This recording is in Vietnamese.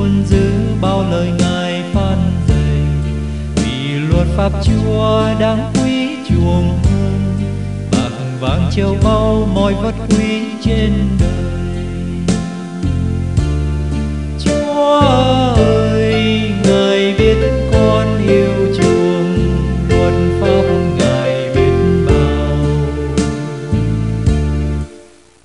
luôn giữ bao lời Ngài phán dạy, vì luật pháp Chúa đáng quý chuộng hơn bạc vàng châu báu mọi vật quý trên đời.